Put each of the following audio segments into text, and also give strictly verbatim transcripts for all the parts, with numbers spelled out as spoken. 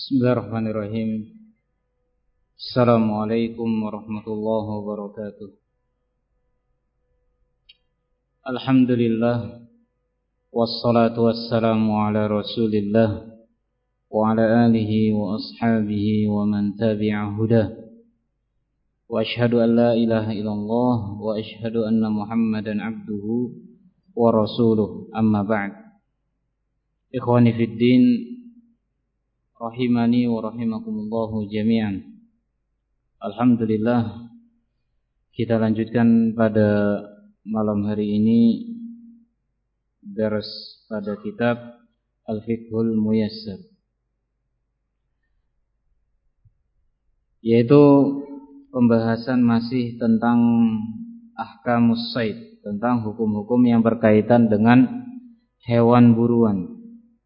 Bismillahirrahmanirrahim. Assalamualaikum warahmatullahi wabarakatuh. Alhamdulillah, wassalatu wassalamu ala Rasulillah wa ala alihi wa ashabihi wa man tabi'a hudah. Wa ashhadu an la ilaha illallah wa ashhadu anna Muhammadan abduhu wa rasuluh. Amma ba'd. Ikhwani fid din, rahimani wa rahimakumullahu jami'an. Alhamdulillah, kita lanjutkan pada malam hari ini dars pada kitab Al-Fiqhul Muyassar, yaitu pembahasan masih tentang ahkamus sayd, tentang hukum-hukum yang berkaitan dengan hewan buruan.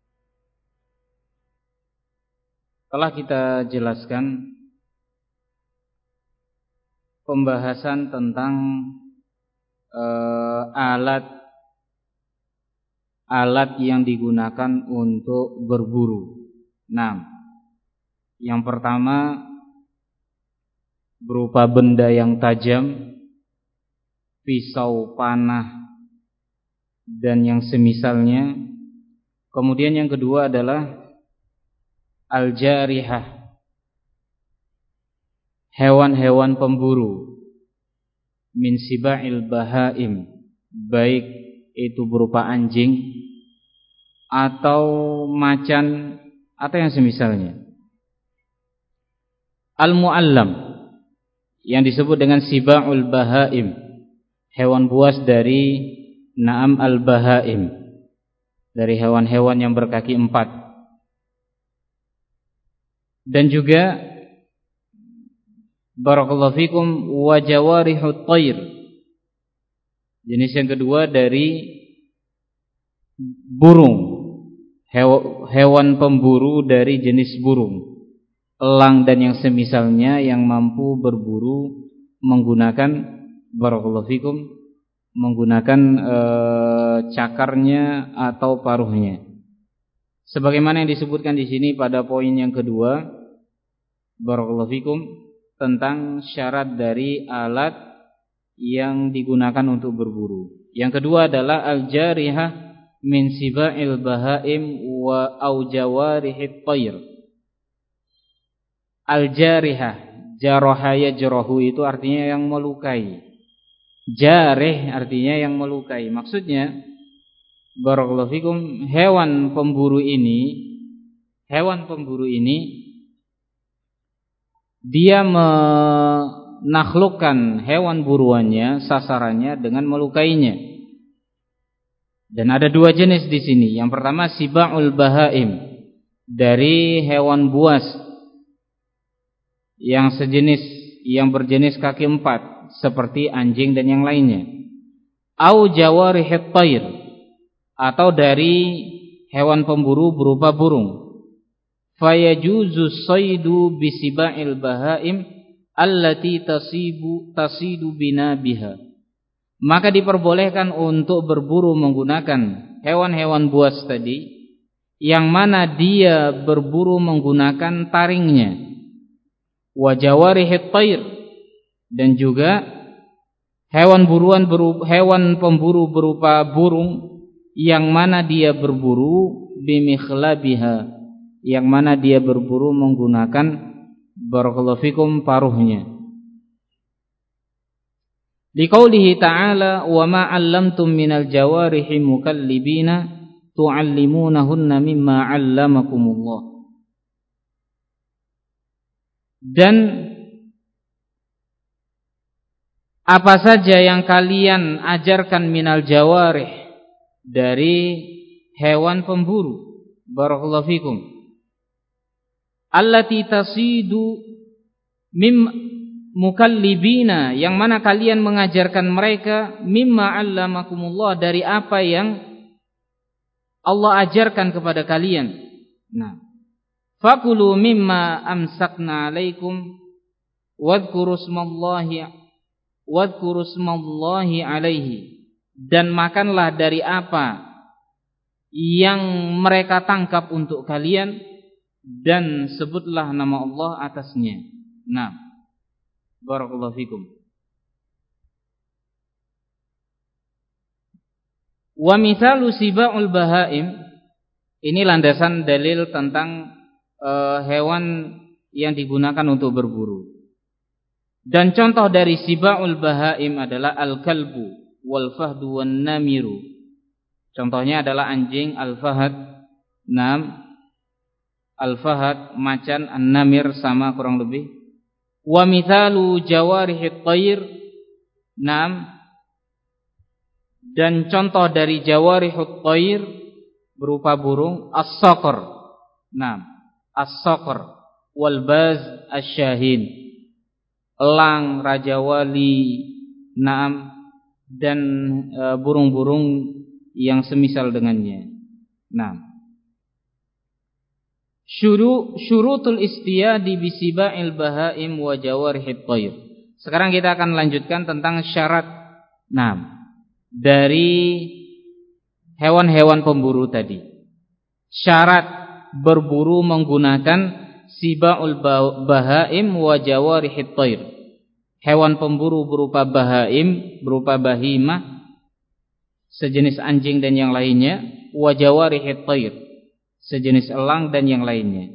Telah kita jelaskan pembahasan tentang uh, alat alat yang digunakan untuk berburu. Nah, yang pertama berupa benda yang tajam, pisau, panah, dan yang semisalnya. Kemudian yang kedua adalah al-jarihah, hewan-hewan pemburu, min siba'il bahaim, baik itu berupa anjing atau macan atau yang semisalnya. Al-mu'allam, yang disebut dengan siba'ul bahaim, hewan buas dari na'am al-bahaim, dari hewan-hewan yang berkaki empat. Dan juga barakallahu fikum wa jawarihut thair, jenis yang kedua dari burung, hewan pemburu dari jenis burung, elang dan yang semisalnya yang mampu berburu menggunakan barakallahu fikum menggunakan e, cakarnya atau paruhnya. Sebagaimana yang disebutkan di sini pada poin yang kedua, barakallahu fikum, tentang syarat dari alat yang digunakan untuk berburu. Yang kedua adalah al-jarihah min siba'il bahaim wa au jawarihit thair. Al-jarihah, jaraha yajrahu, itu artinya yang melukai. Jarih artinya yang melukai. Maksudnya barakallahu fikum, hewan pemburu ini hewan pemburu ini dia menaklukkan hewan buruannya, sasarannya dengan melukainya. Dan ada dua jenis di sini. Yang pertama siba'ul bahaim, dari hewan buas yang sejenis, yang berjenis kaki empat seperti anjing dan yang lainnya. Au jawarihit thair, atau dari hewan pemburu berupa burung. Fayajuzu saydu bisiba'il bahaim allati tasibu tasidu binabiha, maka diperbolehkan untuk berburu menggunakan hewan-hewan buas tadi, yang mana dia berburu menggunakan taringnya. Wa jawarihit thair, dan juga hewan buruan berupa, hewan pemburu berupa burung yang mana dia berburu bimikhlabiha, yang mana dia berburu menggunakan barakallahu fikum paruhnya. Liqaulihi ta'ala wa ma 'allamtum minal jawarihi mukallibina tu'allimunahunna mimma 'allamakumullah. Dan apa saja yang kalian ajarkan minal jawarih, dari hewan pemburu, barakallahu fikum, allati tasidu mim mukallibina, yang mana kalian mengajarkan mereka, mimma 'allamakumullah, dari apa yang Allah ajarkan kepada kalian. Nah, fakulu mimma amsakna 'alaikum wadhkuru smallahi wadhkuru smallahi 'alaihi, dan makanlah dari apa yang mereka tangkap untuk kalian, dan sebutlah nama Allah atasnya. Nah, barakallahu fikum. Wa mithalu siba'ul bahaim, ini landasan dalil tentang uh, hewan yang digunakan untuk berburu. Dan contoh dari siba'ul bahaim adalah al-kalbu wal fahdu wan namiru. Contohnya adalah anjing, al-fahad, nam, al-fahad, macan, an-namir, sama kurang lebih. Wa mithalu jawarihit tayr, nam, dan contoh dari jawarihut tayr berupa burung, as-saqar, nam, as-saqar, wal baz asy-syahin, elang, raja wali, nam, dan e, burung-burung yang semisal dengannya. Nah, syuru syurutul istiyadi bisiba'il bahaim wa jawarihit tayr. Sekarang kita akan lanjutkan tentang syarat nah dari hewan-hewan pemburu tadi. Syarat berburu menggunakan siba'ul bahaim wa jawarihit tayr. Hewan pemburu berupa bahaim, berupa bahimah, sejenis anjing dan yang lainnya, wa jawarihit tayr, sejenis elang dan yang lainnya.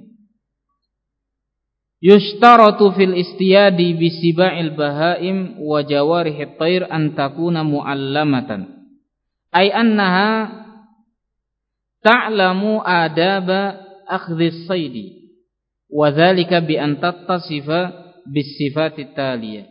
Yushtaratu fil istiyadi bisiba'il bahaim wa jawarihit tayr an takuna mu'allamatan, ay annaha ta'lamu adaba akhdhis saydi, wa dhalika bi an tattasifa bis sifatit taliyah.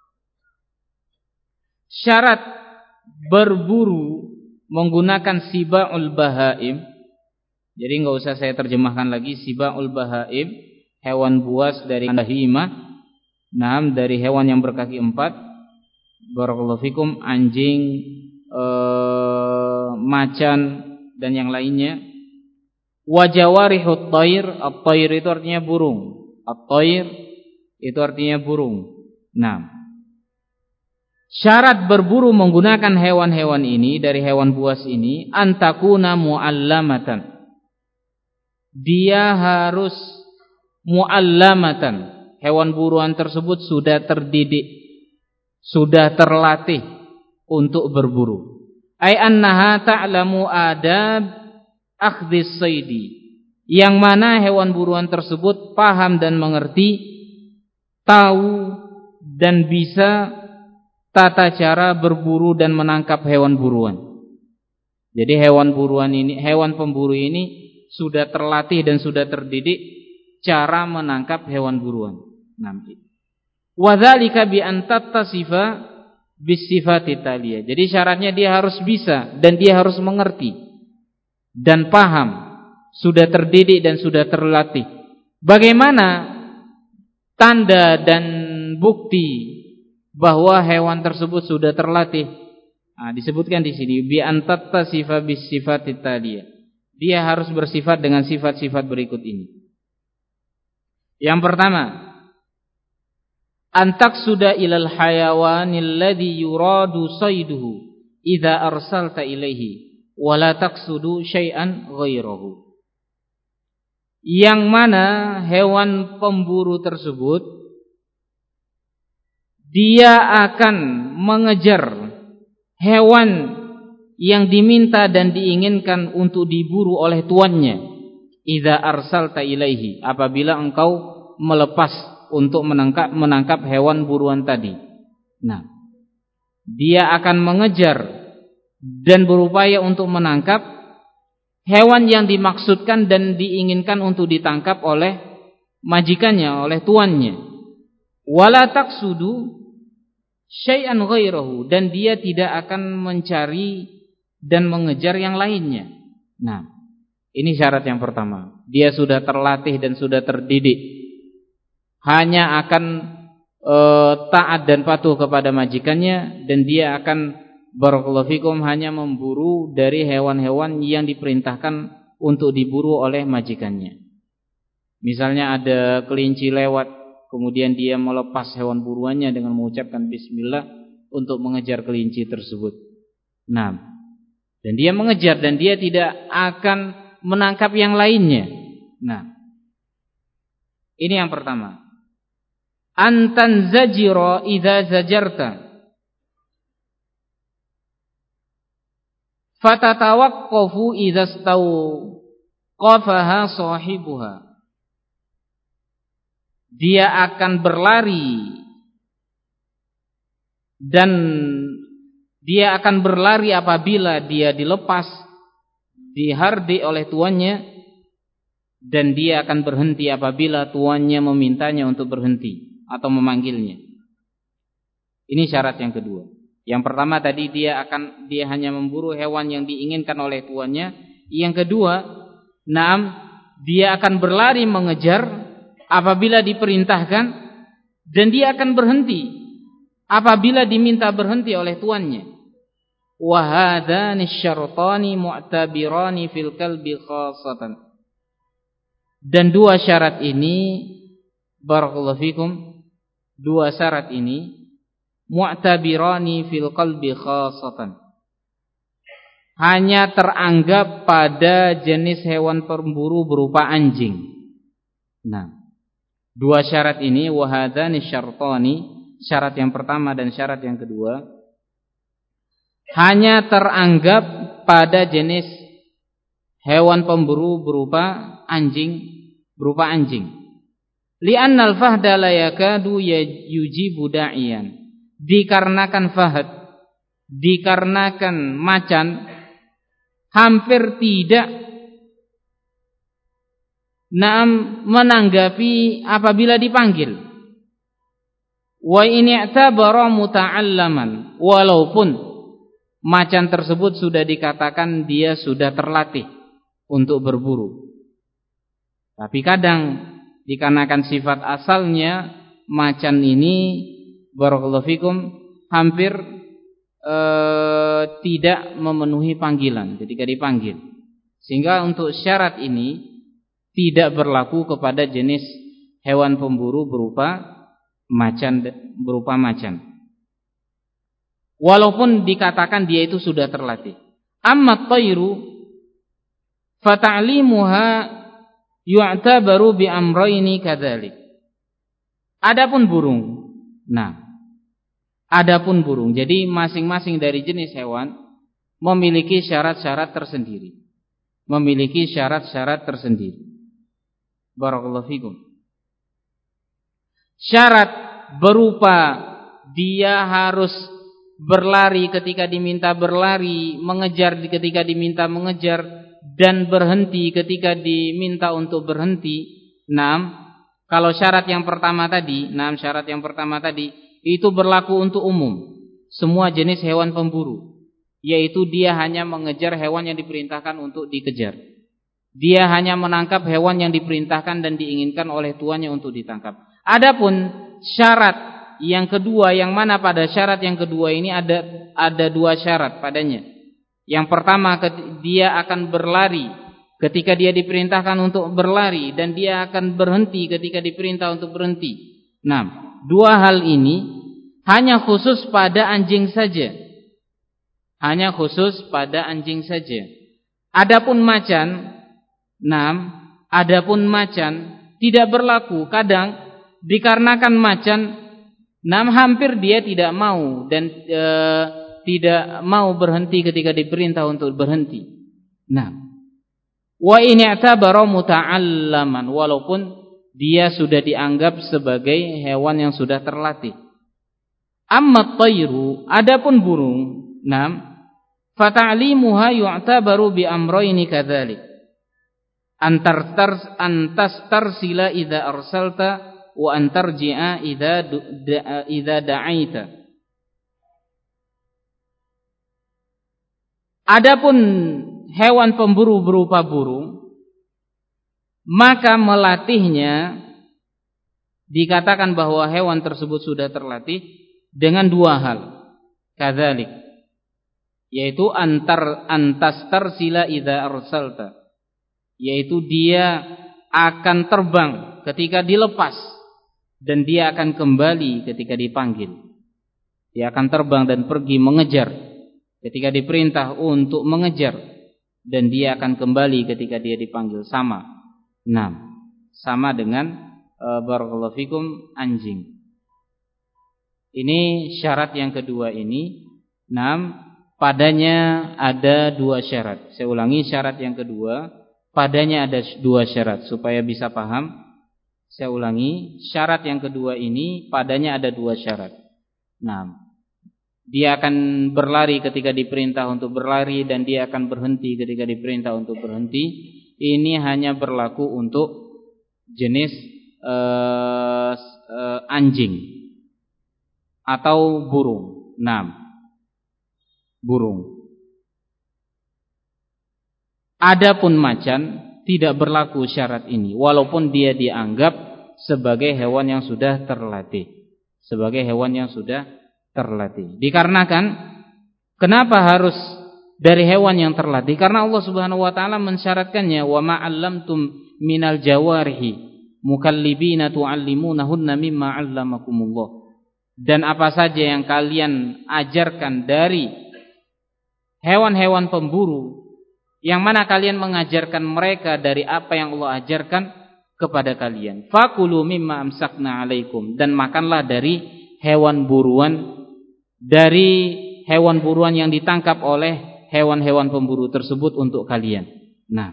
Syarat berburu menggunakan siba'ul bahaim, jadi enggak usah saya terjemahkan lagi. Siba'ul bahaim, hewan buas dari bahimah, nam, dari hewan yang berkaki empat, barakallahu fikum, anjing, ee, macan dan yang lainnya. Wa jawarihut tayr, at-tayr itu artinya burung, at-tayr itu artinya burung. Nah, syarat berburu menggunakan hewan-hewan ini, dari hewan buas ini, antakuna mu'allamatan, dia harus mu'allamatan, hewan buruan tersebut sudah terdidik, sudah terlatih untuk berburu. Ay annaha ta'lamu adab akhdhis saydi, yang mana hewan buruan tersebut paham dan mengerti, tahu dan bisa tata cara berburu dan menangkap hewan buruan. Jadi hewan buruan ini, hewan pemburu ini sudah terlatih dan sudah terdidik cara menangkap hewan buruan. Nanti. Wa dzalika bi an tattasifa bis sifati taliyah. Jadi syaratnya dia harus bisa dan dia harus mengerti dan paham, sudah terdidik dan sudah terlatih. Bagaimana tanda dan bukti bahwa hewan tersebut sudah terlatih? Nah, disebutkan di sini bi an tattasifa bis sifati taliyah. Dia harus bersifat dengan sifat-sifat berikut ini. Yang pertama, antak sudah ilal hayawanil ladzi yuradu sayduhu idza arsalta ilaihi wa la taqsudu syai'an ghairahu. Yang mana hewan pemburu tersebut dia akan mengejar hewan yang diminta dan diinginkan untuk diburu oleh tuannya. Idza arsalta ilaihi, apabila engkau melepas untuk menangkap menangkap hewan buruan tadi. Nah, dia akan mengejar dan berupaya untuk menangkap hewan yang dimaksudkan dan diinginkan untuk ditangkap oleh majikannya, oleh tuannya. Wala taqsudu syai'an ghairahu, dan dia tidak akan mencari dan mengejar yang lainnya. Nah, ini syarat yang pertama. Dia sudah terlatih dan sudah terdidik, hanya akan e, taat dan patuh kepada majikannya, dan dia akan barakallahu fikum hanya memburu dari hewan-hewan yang diperintahkan untuk diburu oleh majikannya. Misalnya ada kelinci lewat, kemudian dia melepas hewan buruannya dengan mengucapkan bismillah untuk mengejar kelinci tersebut. Nah, dan dia mengejar dan dia tidak akan menangkap yang lainnya. Nah, Ini yang pertama. Antan zajira idza zajarta. Fatatawaqqafu idza staw qafaha sahibuha. Dia akan berlari dan dia akan berlari apabila dia dilepas, dihardi oleh tuannya, dan dia akan berhenti apabila tuannya memintanya untuk berhenti atau memanggilnya. Ini syarat yang kedua. Yang pertama tadi dia akan dia hanya memburu hewan yang diinginkan oleh tuannya. Yang kedua, naam, dia akan berlari mengejar apabila diperintahkan, dan dia akan berhenti apabila diminta berhenti oleh tuannya. Wa hadani syartani mu'tabirani fil kalbi khassatan. Dan dua syarat ini, barakallahu fikum, dua syarat ini mu'tabirani fil qalbi khassatan, hanya teranggap pada jenis hewan pemburu berupa anjing. Nah, dua syarat ini, wahadani syartani, syarat yang pertama dan syarat yang kedua, hanya teranggap pada jenis hewan pemburu berupa anjing, berupa anjing. Li'annal fahda la yakadu yujibu da'iyan. Dikarenakan fahad, dikarenakan macan, hampir tidak naam menanggapi apabila dipanggil. Wa in i'tabara muta'allaman, walaupun macan tersebut sudah dikatakan dia sudah terlatih untuk berburu. Tapi kadang dikarenakan sifat asalnya macan ini, barakallahu fikum, hampir e, tidak memenuhi panggilan ketika dipanggil. Sehingga untuk syarat ini tidak berlaku kepada jenis hewan pemburu berupa macan, berupa macan. Walaupun dikatakan dia itu sudah terlatih. Amma tayru fata'limuha yu'tabaru bi amrayni kadzalik. Adapun burung. Nah, adapun burung, jadi masing-masing dari jenis hewan memiliki syarat-syarat tersendiri. Memiliki syarat-syarat tersendiri. Barakallahu fikum. Syarat berupa dia harus berlari ketika diminta berlari, mengejar ketika diminta mengejar, dan berhenti ketika diminta untuk berhenti. Naam, kalau syarat yang pertama tadi, naam syarat yang pertama tadi itu berlaku untuk umum semua jenis hewan pemburu, yaitu dia hanya mengejar hewan yang diperintahkan untuk dikejar. Dia hanya menangkap hewan yang diperintahkan dan diinginkan oleh tuannya untuk ditangkap. Adapun syarat yang kedua, yang mana pada syarat yang kedua ini ada ada dua syarat padanya. Yang pertama, dia akan berlari ketika dia diperintahkan untuk berlari, dan dia akan berhenti ketika diperintah untuk berhenti. Nah, dua hal ini hanya khusus pada anjing saja. Hanya khusus pada anjing saja. Adapun macan, nah, adapun macan tidak berlaku. Kadang dikarenakan macan, nah, hampir dia tidak mau dan e, tidak mau berhenti ketika diperintah untuk berhenti. Nah, wa in i'tabara muta'allaman, walaupun dia sudah dianggap sebagai hewan yang sudah terlatih. Amma tayru, adapun burung, nam, fata'limuha yu'tabaru bi amrayni kadzalik. Antar tars antas tarsila idza arsalta wa antarji'a idza idza da'aita. Adapun hewan pemburu berupa burung, maka melatihnya dikatakan bahwa hewan tersebut sudah terlatih dengan dua hal. Kadzalik, yaitu antar antas tarsila idza arsalta, yaitu dia akan terbang ketika dilepas, dan dia akan kembali ketika dipanggil. Dia akan terbang dan pergi mengejar ketika diperintah untuk mengejar, dan dia akan kembali ketika dia dipanggil. Sama. Nah, sama dengan uh, barakallahu fikum anjing. Ini syarat yang kedua ini. Enam, padanya ada dua syarat. Saya ulangi, syarat yang kedua, padanya ada dua syarat supaya bisa paham. Saya ulangi, syarat yang kedua ini padanya ada dua syarat. Enam, dia akan berlari ketika diperintah untuk berlari dan dia akan berhenti ketika diperintah untuk berhenti. Ini hanya berlaku untuk jenis uh, uh, anjing atau burung. Enam, burung. Adapun macan tidak berlaku syarat ini, walaupun dia dianggap sebagai hewan yang sudah terlatih, sebagai hewan yang sudah terlatih. Dikarenakan kenapa harus dari hewan yang terlatih? Karena Allah Subhanahu wa taala mensyaratkannya, wa ma 'allamtum minal jawarihi mukallibina tu'allimunahunna mimma 'allamakumullah. Dan apa saja yang kalian ajarkan dari hewan-hewan pemburu, yang mana kalian mengajarkan mereka dari apa yang Allah ajarkan kepada kalian. Fakulu mimma amsakna alaikum, dan makanlah dari hewan buruan, dari hewan buruan yang ditangkap oleh hewan-hewan pemburu tersebut untuk kalian. Nah,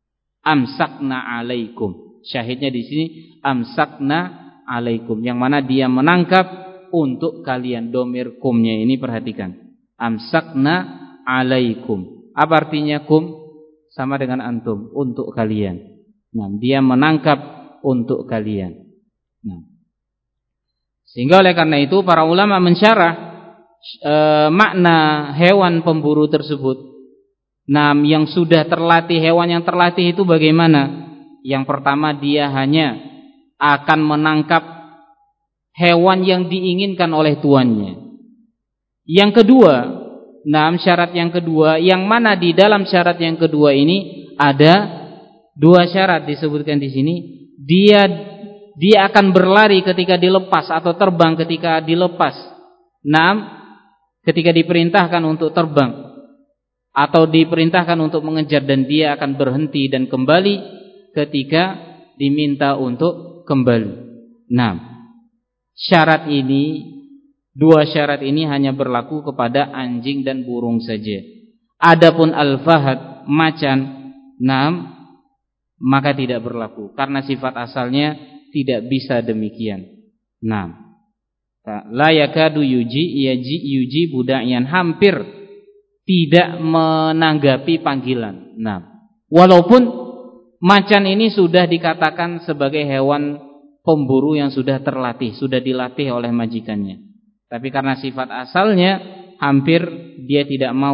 amsakna alaikum, syahidnya di sini amsakna alaikum, yang mana dia menangkap untuk kalian. Domir kumnya ini perhatikan, amsakna alaikum. Apa artinya kum? Sama dengan antum, untuk kalian. Nah, dia menangkap untuk kalian. Nah, sehingga oleh karena itu para ulama mensyarah e, makna hewan pemburu tersebut. Nah, yang sudah terlatih, hewan yang terlatih itu bagaimana? Yang pertama, dia hanya akan menangkap hewan yang diinginkan oleh tuannya. Yang kedua, nah, syarat yang kedua, yang mana di dalam syarat yang kedua ini ada dua syarat disebutkan di sini. Dia dia akan berlari ketika dilepas atau terbang ketika dilepas. Nah, ketika diperintahkan untuk terbang atau diperintahkan untuk mengejar, dan dia akan berhenti dan kembali ketika diminta untuk kembali. Nah, syarat ini, dua syarat ini hanya berlaku kepada anjing dan burung saja. Adapun al-fahad, macan, nam, maka tidak berlaku karena sifat asalnya tidak bisa demikian. Nam, la yakadu yuji yaji yuji budayan, hampir tidak menanggapi panggilan. Nam, walaupun macan ini sudah dikatakan sebagai hewan pemburu yang sudah terlatih, sudah dilatih oleh majikannya. Tapi karena sifat asalnya hampir dia tidak mau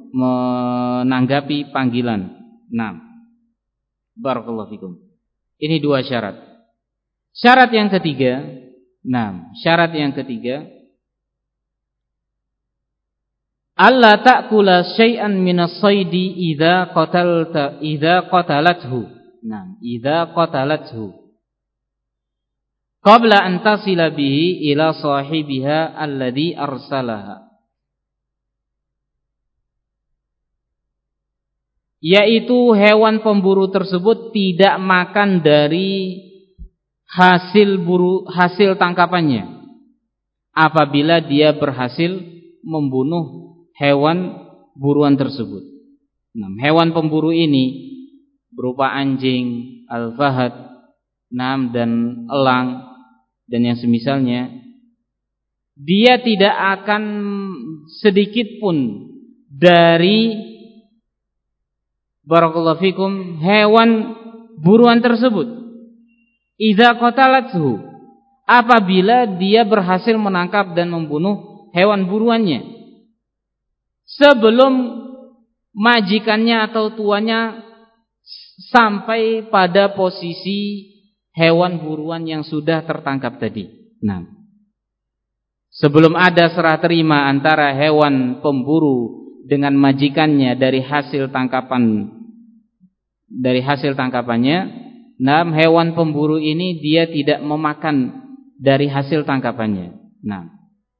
menanggapi panggilan. Nah, barakallahu fikum. Ini dua syarat. Syarat yang ketiga, nah, syarat yang ketiga, alla ta'kula syai'an minas saidi idza qatalta idza qatalathu. Nah, idza qatalathu qabla an tasila bihi ila sahibiha alladhi arsalaha, yaitu hewan pemburu tersebut tidak makan dari hasil buru hasil tangkapannya apabila dia berhasil membunuh hewan buruan tersebut. Nah, hewan pemburu ini berupa anjing, al-fahad, nam, dan elang dan yang semisalnya, dia tidak akan sedikit pun dari barakallahu fikum hewan buruan tersebut idza qatalathu, apabila dia berhasil menangkap dan membunuh hewan buruannya sebelum majikannya atau tuannya sampai pada posisi hewan buruan yang sudah tertangkap tadi. Nah, sebelum ada serah terima antara hewan pemburu dengan majikannya dari hasil tangkapan dari hasil tangkapannya, nah, hewan pemburu ini dia tidak memakan dari hasil tangkapannya. Nah,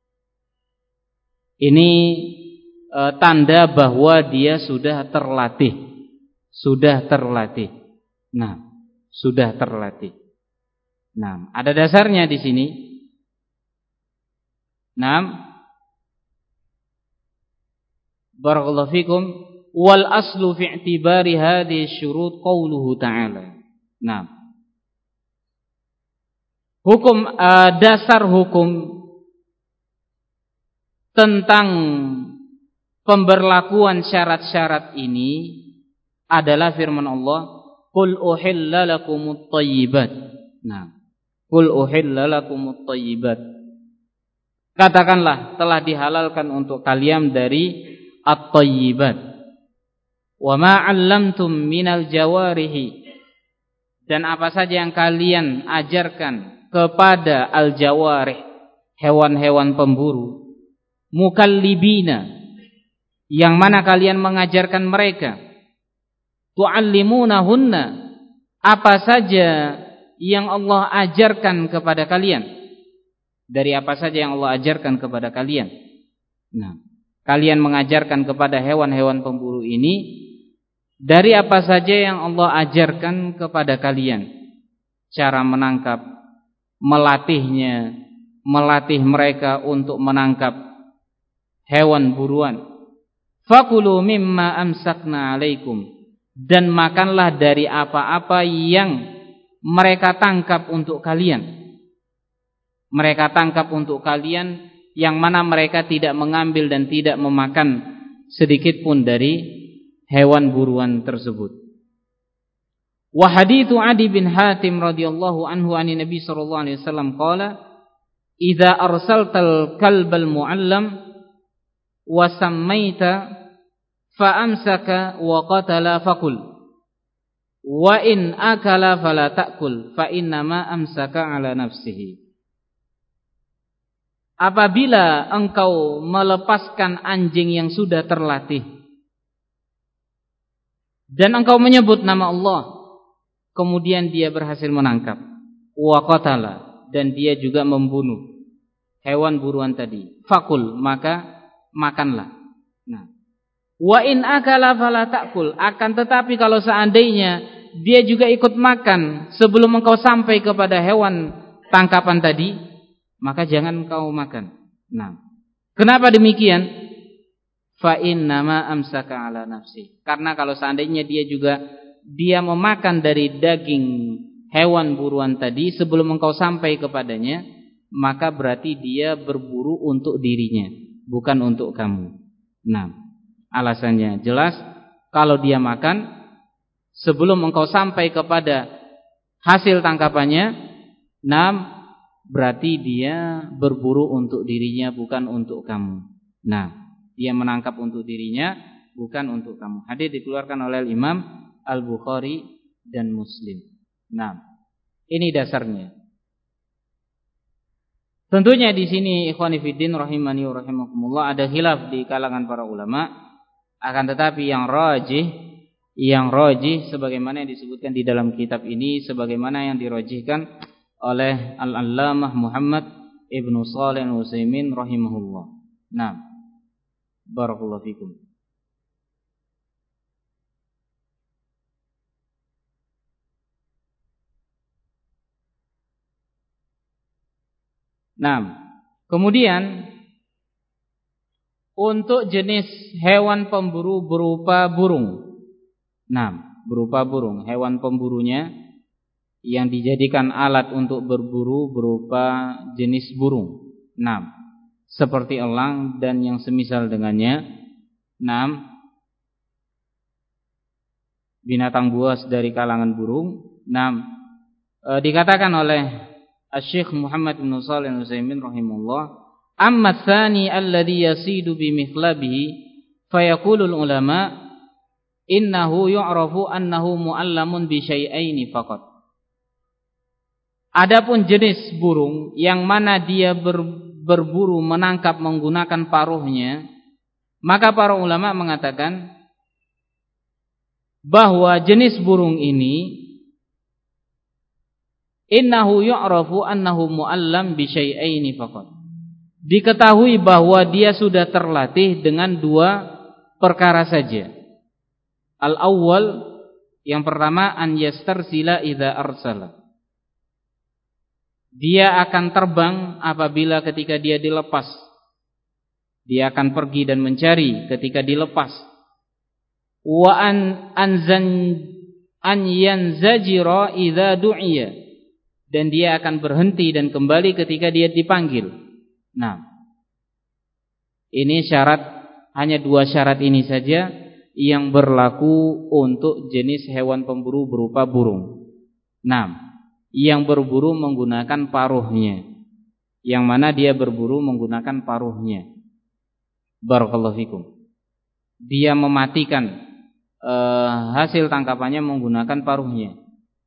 ini e, tanda bahwa dia sudah terlatih, sudah terlatih. Nah, sudah terlatih. Nah, ada dasarnya di sini. Nah, barakallahu fikum, wal aslu fi i'tibari hadhihi syurut qauluhu ta'ala. Nah, hukum uh, dasar hukum tentang pemberlakuan syarat-syarat ini adalah firman Allah, qul uhilla lakumut thayyibat. Nah, qul uhilla lakumut thayyibat. Katakanlah telah dihalalkan untuk kalian dari at-thayyibat. Wa ma 'allamtum minal jawarihi, dan apa saja yang kalian ajarkan kepada al-jawarih, hewan-hewan pemburu, mukallibina, yang mana kalian mengajarkan mereka, tu'allimunahunna, apa saja yang Allah ajarkan kepada kalian, dari apa saja yang Allah ajarkan kepada kalian. Nah, kalian mengajarkan kepada hewan-hewan pemburu ini dari apa saja yang Allah ajarkan kepada kalian, cara menangkap, melatihnya, melatih mereka untuk menangkap hewan buruan. Fakulu mimma amsakna alaikum, dan makanlah dari apa-apa yang mereka tangkap untuk kalian. Mereka tangkap untuk kalian, yang mana mereka tidak mengambil dan tidak memakan sedikit pun dari hewan buruan tersebut. Wa haditsu Adi bin Hatim radhiyallahu anhu anin Nabi sallallahu alaihi wasallam qala, idza arsaltal kalbal muallam wa sammaita fa amsaka wa qatala faqul wa in akala fala ta'kul fa inna ma amsaka ala nafsihi. Apabila engkau melepaskan anjing yang sudah terlatih dan engkau menyebut nama Allah, kemudian dia berhasil menangkap, wa qatala, dan dia juga membunuh hewan buruan tadi, fakul, maka makanlah. Nah, wa in akala fala ta'kul, akan tetapi kalau seandainya dia juga ikut makan sebelum engkau sampai kepada hewan tangkapan tadi, maka jangan engkau makan. Nah, kenapa demikian? Fa inna ma amsaka ala nafsi, karena kalau seandainya dia juga dia memakan dari daging hewan buruan tadi sebelum engkau sampai kepadanya, maka berarti dia berburu untuk dirinya, bukan untuk kamu. Nah, alasannya jelas, kalau dia makan sebelum engkau sampai kepada hasil tangkapannya, nah berarti dia berburu untuk dirinya, bukan untuk kamu. Nah, dia menangkap untuk dirinya, bukan untuk kamu. Hadis dikeluarkan oleh Imam Al-Bukhari dan Muslim. Nah, ini dasarnya. Tentunya di sini ikhwani fiddin rahimani wa rahimakumullah, ada khilaf di kalangan para ulama, akan tetapi yang rajih, yang rajih sebagaimana yang disebutkan di dalam kitab ini, sebagaimana yang dirajihkan oleh Al-Allamah Muhammad Ibnu Shalih Al-Utsaimin rahimahullah. Nah, barakallahu fikum. Nah, kemudian untuk jenis hewan pemburu berupa burung. Nah, berupa burung, hewan pemburunya yang dijadikan alat untuk berburu berupa jenis burung. Nah, seperti elang dan yang semisal dengannya. Nah, binatang buas dari kalangan burung. Nah, e, dikatakan oleh Asy-Syaikh Muhammad bin Shalih Al-Utsaimin rahimahullah, amma tsani alladhi yasidu bi mikhlabihi fayaqulu ulama innahu yu'rafu annahu mu'allamun bi syai'aini faqat. Adapun jenis burung yang mana dia ber, berburu menangkap menggunakan paruhnya, maka para ulama mengatakan bahwa jenis burung ini innahu yu'rafu annahu mu'allam bi syai'aini faqat. Diketahui bahwa dia sudah terlatih dengan dua perkara saja. Al-awwal, yang pertama, an yastarsila idza arsala. Dia akan terbang apabila ketika dia dilepas. Dia akan pergi dan mencari ketika dilepas. Wa an anzan an yanzajira idza du'iya, dan dia akan berhenti dan kembali ketika dia dipanggil. Nah, ini syarat, hanya dua syarat ini saja yang berlaku untuk jenis hewan pemburu berupa burung. Nah, yang berburu menggunakan paruhnya, yang mana dia berburu menggunakan paruhnya. Barakallahu fikum. Dia mematikan uh, hasil tangkapannya menggunakan paruhnya.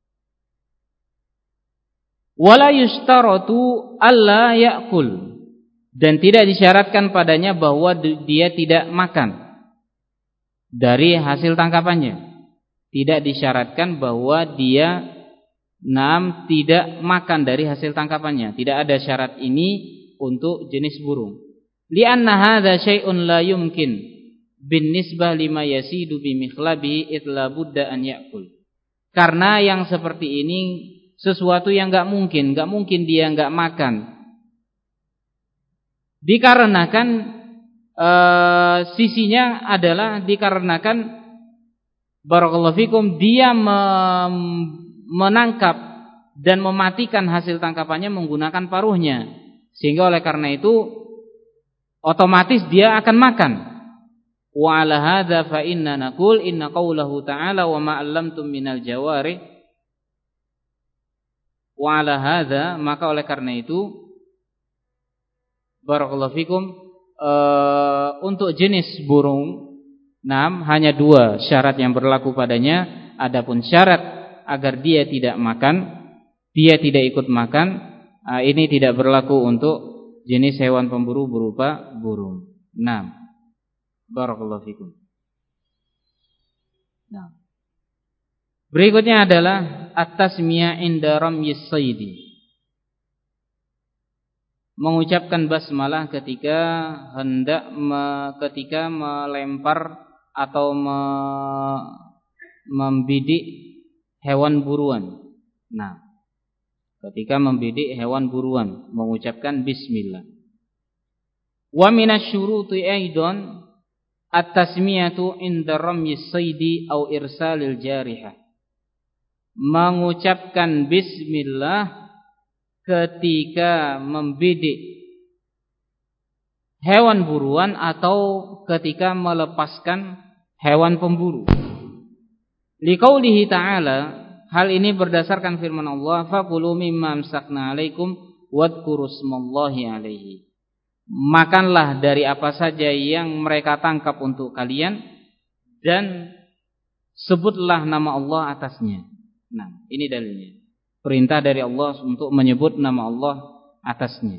Wala yushtaratu alla ya'kul, dan tidak disyaratkan padanya bahwa dia tidak makan dari hasil tangkapannya. Tidak disyaratkan bahwa dia nam tidak makan dari hasil tangkapannya. Tidak ada syarat ini untuk jenis burung. Li'anna hadza syai'un la yumkin binisbah lima yasidu bi mikhlabi itla budda an ya'kul. Karena yang seperti ini sesuatu yang enggak mungkin, enggak mungkin dia enggak makan. Dikarenakan e, sisinya adalah dikarenakan barakallahu fikum dia mem, menangkap dan mematikan hasil tangkapannya menggunakan paruhnya, sehingga oleh karena itu otomatis dia akan makan. Wa ala hadza fa inna naqul inna qaulahu ta'ala wa ma 'allamtum minal jawarih. Wa ala hadza, maka oleh karena itu barakallahu fikum, uh, untuk jenis burung enam hanya dua syarat yang berlaku padanya. Adapun syarat agar dia tidak makan, dia tidak ikut makan, uh, ini tidak berlaku untuk jenis hewan pemburu berupa burung. enam. Barakallahu fikum. Nah. Berikutnya adalah at-tasmiyah inda ramyis saidi. Mengucapkan basmalah ketika hendak me, ketika melempar atau me, membidik hewan buruan. Nah, ketika membidik hewan buruan mengucapkan bismillah. Wa minasyuruti aidan at-tasmiyatu inda ramyis saidi au irsalil jarihah. Mengucapkan bismillah ketika membidik hewan buruan atau ketika melepaskan hewan pemburu. Liqaulihi ta'ala, hal ini berdasarkan firman Allah, faqulu mimma amsakna 'alaikum wadhkuru smallahi 'alaihi. Makanlah dari apa saja yang mereka tangkap untuk kalian dan sebutlah nama Allah atasnya. Nah, ini dalilnya. Perintah dari Allah untuk menyebut nama Allah atasnya.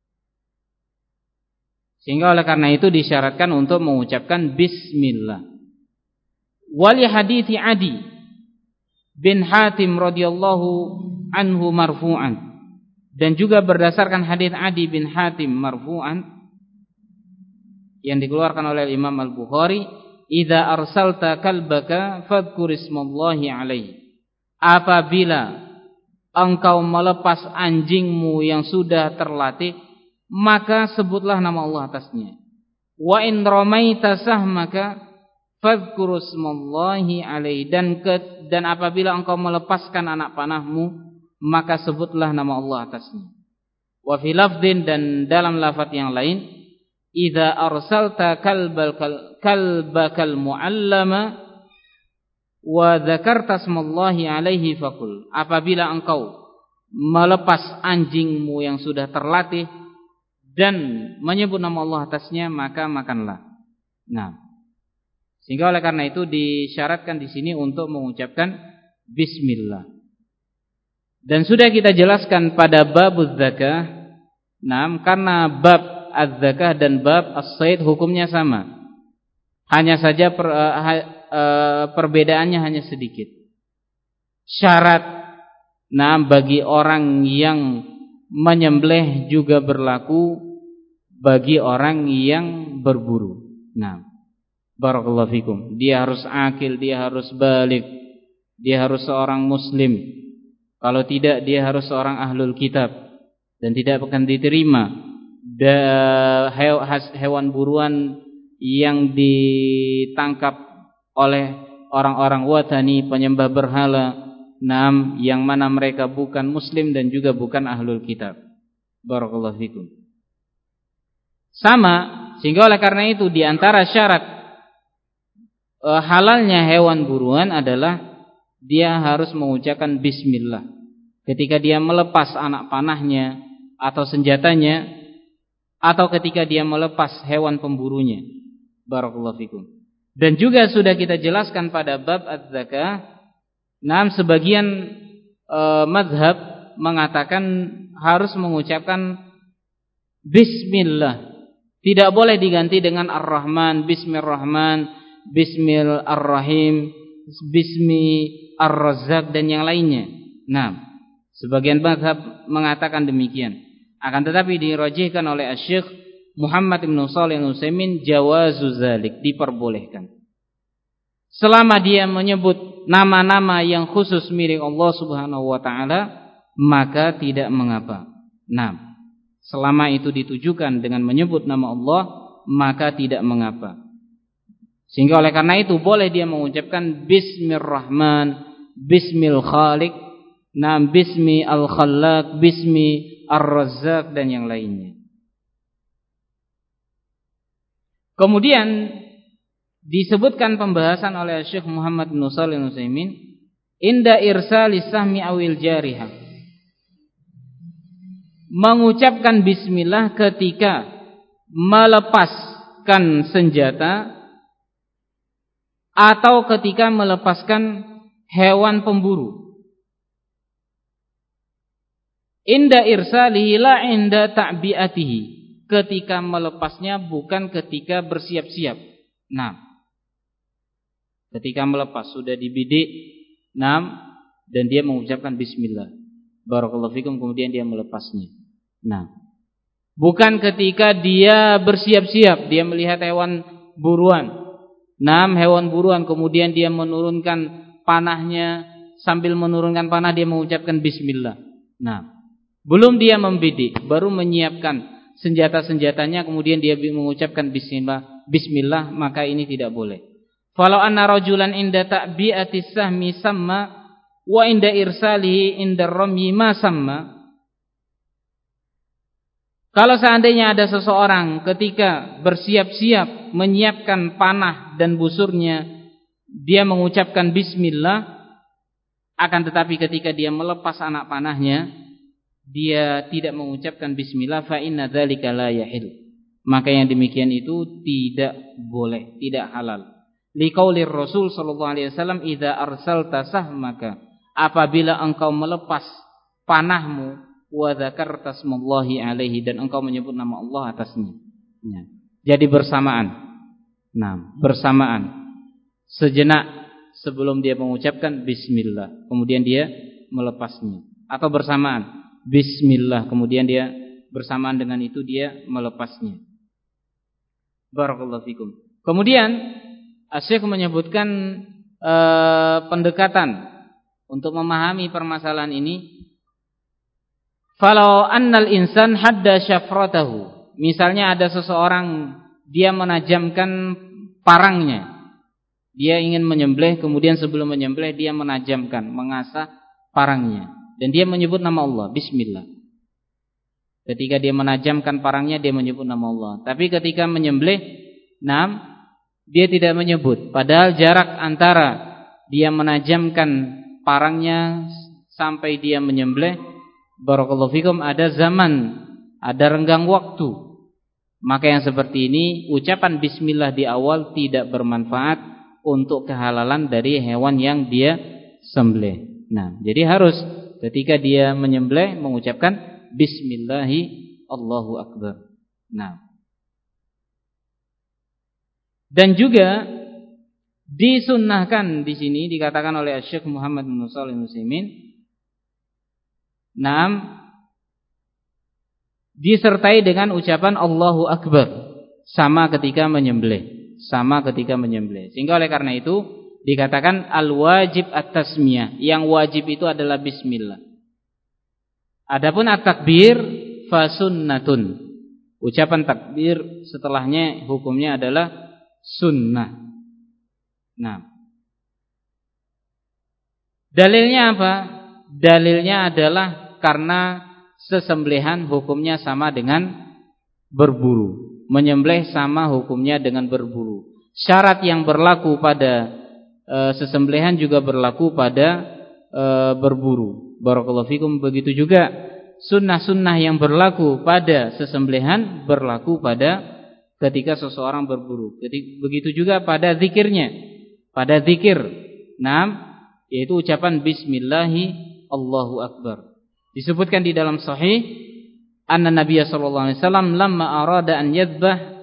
Sehingga oleh karena itu disyaratkan untuk mengucapkan bismillah. Wali hadithi Adi bin Hatim radhiyallahu anhu marfu'an, dan juga berdasarkan hadits Adi bin Hatim marfu'an yang dikeluarkan oleh Imam Al-Bukhari, idza arsalta kalbaka fadhkur ismallahi alaihi. Apabila engkau melepas anjingmu yang sudah terlatih, maka sebutlah nama Allah atasnya. Wa in ramaita sahmaka fadhkur ismallahi alaihi, dan ke, dan apabila engkau melepaskan anak panahmu, maka sebutlah nama Allah atasnya. Wa fi lafdhin, dan dalam lafaz yang lain, idza arsalta kalbal kalbakal muallama wa dzakarta smallahi alaihi faqul. Apabila engkau melepas anjingmu yang sudah terlatih dan menyebut nama Allah atasnya, maka makanlah. Nah, sehingga oleh karena itu disyaratkan di sini untuk mengucapkan bismillah. Dan sudah kita jelaskan pada babuz zakah. Nah, karena bab az-zakah dan bab as-sayd hukumnya sama. Hanya saja per, uh, E, perbedaannya hanya sedikit. Syarat nah bagi orang yang menyembelih juga berlaku bagi orang yang berburu. Nah, barakallahu fikum. Dia harus akil, dia harus balik, dia harus seorang muslim. Kalau tidak, dia harus seorang ahlul kitab. dan tidak akan diterima hewan buruan yang ditangkap oleh orang-orang watani, penyembah berhala, nam yang mana mereka bukan muslim dan juga bukan ahlul kitab. Barakallahu fikum. Sama, sehingga oleh karena itu di antara syarat e, halalnya hewan buruan adalah dia harus mengucapkan bismillah ketika dia melepas anak panahnya atau senjatanya, atau ketika dia melepas hewan pemburunya. Barakallahu fikum. Dan juga sudah kita jelaskan pada bab az-zakah, nah sebagian e, mazhab mengatakan harus mengucapkan bismillah. Tidak boleh diganti dengan ar-Rahman, bismillahirrahman, bismillahirrahim, bismi ar-Razzaq dan yang lainnya. Nah, sebagian mazhab mengatakan demikian. Akan tetapi dirajihkan oleh Asy-Syaikh Muhammad bin Shalih Al-Utsaimin jawazu zalik, diperbolehkan. Selama dia menyebut nama-nama yang khusus milik Allah Subhanahu wa taala, maka tidak mengapa. Nah, selama itu ditujukan dengan menyebut nama Allah, maka tidak mengapa. Sehingga oleh karena itu boleh dia mengucapkan Bismillahirrahman, Bismil Khaliq, nam Bismi Al-Khallaq, Bismi Ar-Razzaq dan yang lainnya. Kemudian disebutkan pembahasan oleh Syekh Muhammad bin Shalih Al-Utsaimin inda irsalis sahmi awil jarihah, mengucapkan bismillah ketika melepaskan senjata atau ketika melepaskan hewan pemburu. Inda irsalihi la inda ta'biatihi, ketika melepasnya bukan ketika bersiap-siap. Nah, ketika melepas sudah dibidik, nah, dan dia mengucapkan bismillah, barakallahu fikum, kemudian dia melepasnya. Nah, bukan ketika dia bersiap-siap, dia melihat hewan buruan, nah, hewan buruan, kemudian dia menurunkan panahnya, sambil menurunkan panah dia mengucapkan bismillah. Nah, belum dia membidik, baru menyiapkan senjata-senjatanya, kemudian dia mengucapkan bismillah, bismillah, maka ini tidak boleh. Falau anna rajulan inda ta'bi'atis sahmi samma wa inda irsalihi inda ramyi ma samma. Kalau seandainya ada seseorang ketika bersiap-siap menyiapkan panah dan busurnya, dia mengucapkan bismillah, akan tetapi ketika dia melepas anak panahnya dia tidak mengucapkan bismillah, fa inna dzalika la yahil, maka yang demikian itu tidak boleh, tidak halal. Liqaulir Rasul sallallahu alaihi wasallam, idza arsalta sahmaka, apabila engkau melepas panahmu, wa dzakarta smallahi alaihi, dan engkau menyebut nama Allah atasnya. Ya. Jadi bersamaan. Nah, bersamaan. Sejenak sebelum dia mengucapkan bismillah, kemudian dia melepasnya, atau bersamaan bismillah, kemudian dia bersamaan dengan itu dia melepasnya. Barakallahu fikum. Kemudian Asy-Syaikh menyebutkan e, pendekatan untuk memahami permasalahan ini. Falau annal insan hadda syafratahu, misalnya ada seseorang dia menajamkan parangnya, dia ingin menyembelih, kemudian sebelum menyembelih dia menajamkan, mengasah parangnya, dan dia menyebut nama Allah, bismillah. Ketika dia menajamkan parangnya dia menyebut nama Allah. Tapi ketika menyembelih, nam, dia tidak menyebut. Padahal jarak antara dia menajamkan parangnya sampai dia menyembelih, barakallahu fikum, ada zaman, ada renggang waktu. Maka yang seperti ini, ucapan bismillah di awal tidak bermanfaat untuk kehalalan dari hewan yang dia sembelih. Nah, jadi harus ketika dia menyembelih mengucapkan bismillahi Allahu akbar. Nah, dan juga disunnahkan di sini dikatakan oleh Syekh Muhammad bin Shalih Al-Utsaimin, nah, disertai dengan ucapan Allahu akbar sama ketika menyembelih, sama ketika menyembelih. Sehingga oleh karena itu dikatakan al-wajib at-tasmiyah, yang wajib itu adalah bismillah. Adapun at-takbir fasunnatun. Ucapan takbir setelahnya hukumnya adalah sunnah. Nah, dalilnya apa? Dalilnya adalah karena sesembelihan hukumnya sama dengan berburu. Menyembelih sama hukumnya dengan berburu. Syarat yang berlaku pada e, sesembelihan juga berlaku pada e, berburu. Barakallahu fikum. Begitu juga sunnah-sunnah yang berlaku pada sesembelihan berlaku pada ketika seseorang berburu. Begitu juga pada zikirnya. Pada zikir. Nah, yaitu ucapan bismillahi Allahu akbar. Disebutkan di dalam sahih, anna Nabiya sallallahu alaihi wasallam lamma arada an yadhbah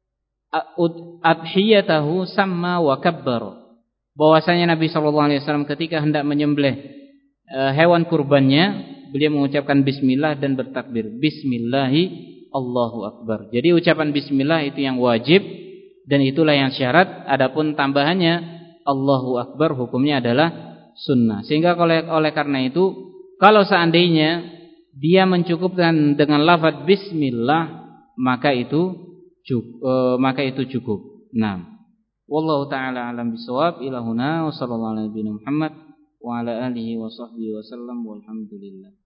adhiyatahu samma wa kabbar. Bahwasanya Nabi sallallahu alaihi wasallam ketika hendak menyembelih uh, hewan kurbannya, beliau mengucapkan bismillah dan bertakbir. Bismillahi Allahu akbar. Jadi ucapan bismillah itu yang wajib dan itulah yang syarat. Adapun tambahannya Allahu akbar hukumnya adalah sunnah. Sehingga oleh oleh karena itu, kalau seandainya dia mencukupkan dengan lafaz bismillah, maka itu cukup, e, maka itu cukup. Nah, wallahu taala alam bisawab. Ilahuna wa sallallahu alaihi wa Muhammad wa ala alihi wa sahbihi wa sallam walhamdulillah.